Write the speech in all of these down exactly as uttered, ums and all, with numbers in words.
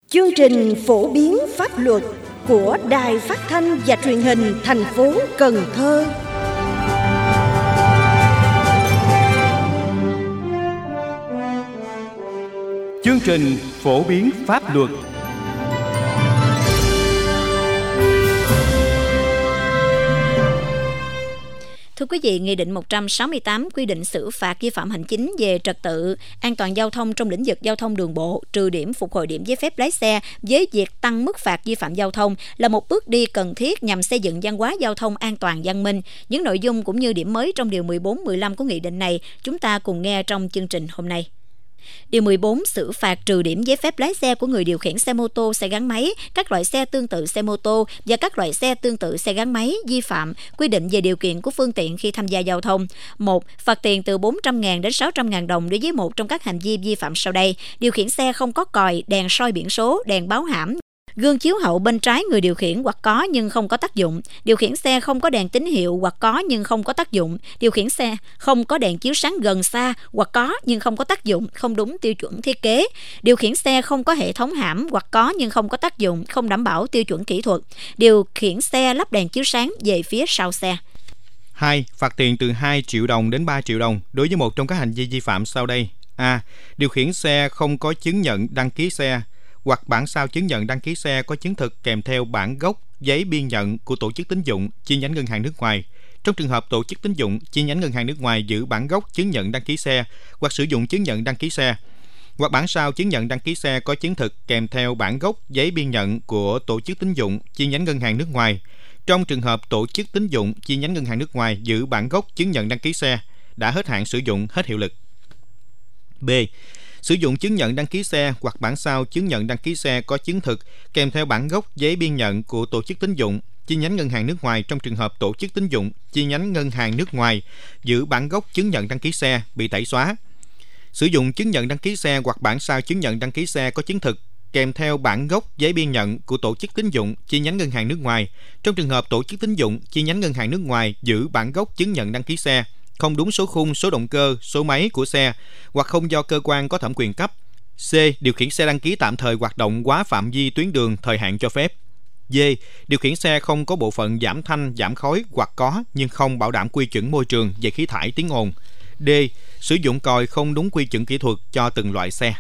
Chương trình phổ biến pháp luật của Đài Phát thanh và Truyền hình thành phố Cần Thơ. Chương trình phổ biến pháp luật. Thưa quý vị, Nghị định một trăm sáu mươi tám quy định xử phạt vi phạm hành chính về trật tự, an toàn giao thông trong lĩnh vực giao thông đường bộ, trừ điểm phục hồi điểm giấy phép lái xe với việc tăng mức phạt vi phạm giao thông là một bước đi cần thiết nhằm xây dựng văn hóa giao thông an toàn văn minh. Những nội dung cũng như điểm mới trong điều mười bốn, mười lăm của nghị định này chúng ta cùng nghe trong chương trình hôm nay. Điều mười bốn xử phạt trừ điểm giấy phép lái xe của người điều khiển xe mô tô, xe gắn máy, các loại xe tương tự xe mô tô và các loại xe tương tự xe gắn máy vi phạm quy định về điều kiện của phương tiện khi tham gia giao thông. một. Phạt tiền từ bốn trăm nghìn đến sáu trăm nghìn đồng đối với một trong các hành vi vi phạm sau đây: điều khiển xe không có còi, đèn soi biển số, đèn báo hãm, gương chiếu hậu bên trái người điều khiển hoặc có nhưng không có tác dụng, điều khiển xe không có đèn tín hiệu hoặc có nhưng không có tác dụng, điều khiển xe không có đèn chiếu sáng gần xa hoặc có nhưng không có tác dụng, không đúng tiêu chuẩn thiết kế, điều khiển xe không có hệ thống hãm hoặc có nhưng không có tác dụng, không đảm bảo tiêu chuẩn kỹ thuật, điều khiển xe lắp đèn chiếu sáng về phía sau xe. hai. Phạt tiền từ hai triệu đồng đến ba triệu đồng đối với một trong các hành vi vi phạm sau đây: A. Điều khiển xe không có chứng nhận đăng ký xe hoặc bản sao chứng nhận đăng ký xe có chứng thực kèm theo bản gốc giấy biên nhận của tổ chức tín dụng chi nhánh ngân hàng nước ngoài. Trong trường hợp tổ chức tín dụng chi nhánh ngân hàng nước ngoài giữ bản gốc chứng nhận đăng ký xe hoặc sử dụng chứng nhận đăng ký xe, hoặc bản sao chứng nhận đăng ký xe có chứng thực kèm theo bản gốc giấy biên nhận của tổ chức tín dụng chi nhánh ngân hàng nước ngoài. Trong trường hợp tổ chức tín dụng chi nhánh ngân hàng nước ngoài giữ bản gốc chứng nhận đăng ký xe đã hết hạn sử dụng, hết hiệu lực. B. Sử dụng chứng nhận đăng ký xe hoặc bản sao chứng nhận đăng ký xe có chứng thực kèm theo bản gốc giấy biên nhận của tổ chức tín dụng chi nhánh ngân hàng nước ngoài trong trường hợp tổ chức tín dụng chi nhánh ngân hàng nước ngoài giữ bản gốc chứng nhận đăng ký xe bị tẩy xóa. Sử dụng chứng nhận đăng ký xe hoặc bản sao chứng nhận đăng ký xe có chứng thực kèm theo bản gốc giấy biên nhận của tổ chức tín dụng chi nhánh ngân hàng nước ngoài trong trường hợp tổ chức tín dụng chi nhánh ngân hàng nước ngoài giữ bản gốc chứng nhận đăng ký xe không đúng số khung, số động cơ, số máy của xe hoặc không do cơ quan có thẩm quyền cấp. C. Điều khiển xe đăng ký tạm thời hoạt động quá phạm vi tuyến đường thời hạn cho phép. D. Điều khiển xe không có bộ phận giảm thanh, giảm khói hoặc có nhưng không bảo đảm quy chuẩn môi trường về khí thải, tiếng ồn. D. Sử dụng còi không đúng quy chuẩn kỹ thuật cho từng loại xe.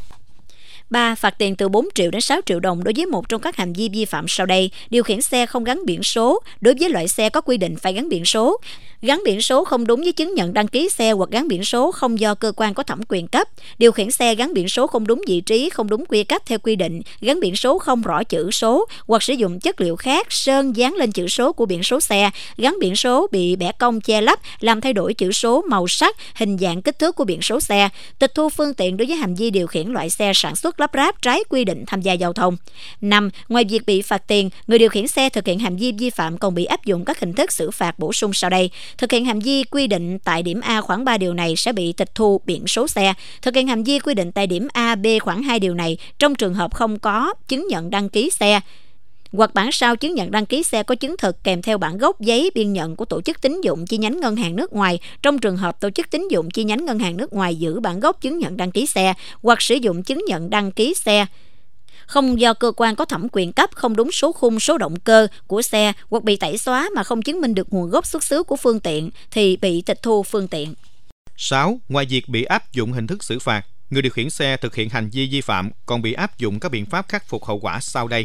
ba. Phạt tiền từ bốn triệu đến sáu triệu đồng đối với một trong các hành vi vi phạm sau đây: điều khiển xe không gắn biển số đối với loại xe có quy định phải gắn biển số, gắn biển số không đúng với chứng nhận đăng ký xe hoặc gắn biển số không do cơ quan có thẩm quyền cấp, điều khiển xe gắn biển số không đúng vị trí, không đúng quy cách theo quy định, gắn biển số không rõ chữ số hoặc sử dụng chất liệu khác sơn dán lên chữ số của biển số xe, gắn biển số bị bẻ cong che lấp làm thay đổi chữ số, màu sắc, hình dạng, kích thước của biển số xe, tịch thu phương tiện đối với hành vi điều khiển loại xe sản xuất lắp ráp trái quy định tham gia giao thông. năm. Ngoài việc bị phạt tiền, người điều khiển xe thực hiện hành vi vi phạm còn bị áp dụng các hình thức xử phạt bổ sung sau đây: thực hiện hành vi quy định tại điểm A khoảng ba điều này sẽ bị tịch thu biển số xe. Thực hiện hành vi quy định tại điểm A, B khoảng hai điều này trong trường hợp không có chứng nhận đăng ký xe hoặc bản sao chứng nhận đăng ký xe có chứng thực kèm theo bản gốc giấy biên nhận của tổ chức tín dụng chi nhánh ngân hàng nước ngoài trong trường hợp tổ chức tín dụng chi nhánh ngân hàng nước ngoài giữ bản gốc chứng nhận đăng ký xe hoặc sử dụng chứng nhận đăng ký xe không do cơ quan có thẩm quyền cấp, không đúng số khung, số động cơ của xe hoặc bị tẩy xóa mà không chứng minh được nguồn gốc xuất xứ của phương tiện thì bị tịch thu phương tiện. sáu. Ngoài việc bị áp dụng hình thức xử phạt, người điều khiển xe thực hiện hành vi vi phạm còn bị áp dụng các biện pháp khắc phục hậu quả sau đây: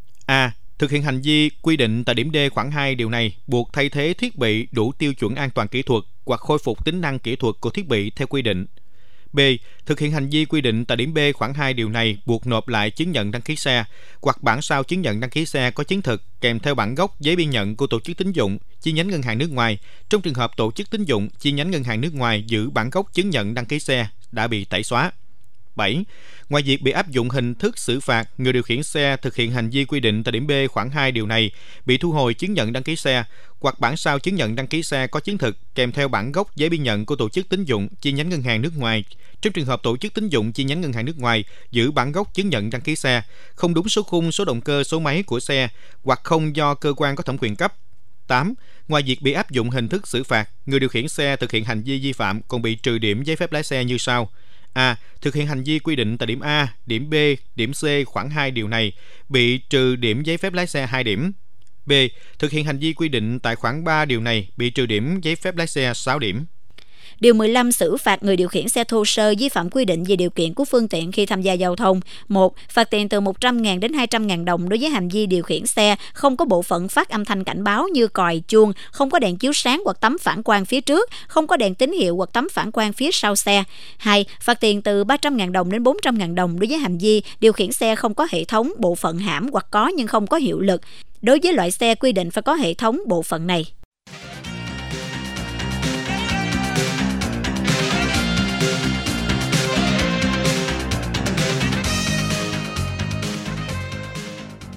A. Thực hiện hành vi quy định tại điểm D khoảng hai điều này buộc thay thế thiết bị đủ tiêu chuẩn an toàn kỹ thuật hoặc khôi phục tính năng kỹ thuật của thiết bị theo quy định. B. Thực hiện hành vi quy định tại điểm B khoảng hai điều này buộc nộp lại chứng nhận đăng ký xe hoặc bản sao chứng nhận đăng ký xe có chứng thực kèm theo bản gốc giấy biên nhận của tổ chức tín dụng chi nhánh ngân hàng nước ngoài trong trường hợp tổ chức tín dụng chi nhánh ngân hàng nước ngoài giữ bản gốc chứng nhận đăng ký xe đã bị tẩy xóa. bảy. Ngoài việc bị áp dụng hình thức xử phạt, người điều khiển xe thực hiện hành vi quy định tại điểm B khoảng hai điều này bị thu hồi chứng nhận đăng ký xe hoặc bản sao chứng nhận đăng ký xe có chứng thực kèm theo bản gốc giấy biên nhận của tổ chức tín dụng chi nhánh ngân hàng nước ngoài trong trường hợp tổ chức tín dụng chi nhánh ngân hàng nước ngoài giữ bản gốc chứng nhận đăng ký xe không đúng số khung, số động cơ, số máy của xe hoặc không do cơ quan có thẩm quyền cấp. tám. Ngoài việc bị áp dụng hình thức xử phạt, người điều khiển xe thực hiện hành vi vi phạm còn bị trừ điểm giấy phép lái xe như sau: A. Thực hiện hành vi quy định tại điểm A, điểm B, điểm C khoảng hai điều này bị trừ điểm giấy phép lái xe hai điểm. B. Thực hiện hành vi quy định tại khoản ba điều này bị trừ điểm giấy phép lái xe sáu điểm. Điều mười lăm xử phạt người điều khiển xe thô sơ vi phạm quy định về điều kiện của phương tiện khi tham gia giao thông. một. Phạt tiền từ một trăm nghìn đến hai trăm nghìn đồng đối với hành vi điều khiển xe không có bộ phận phát âm thanh cảnh báo như còi, chuông, không có đèn chiếu sáng hoặc tấm phản quang phía trước, không có đèn tín hiệu hoặc tấm phản quang phía sau xe. hai. Phạt tiền từ ba trăm nghìn đồng đến bốn trăm nghìn đồng đối với hành vi điều khiển xe không có hệ thống bộ phận hãm hoặc có nhưng không có hiệu lực. Đối với loại xe quy định phải có hệ thống bộ phận này.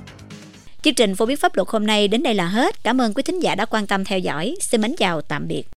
Chương trình phổ biến pháp luật hôm nay đến đây là hết. Cảm ơn quý thính giả đã quan tâm theo dõi. Xin mến chào tạm biệt.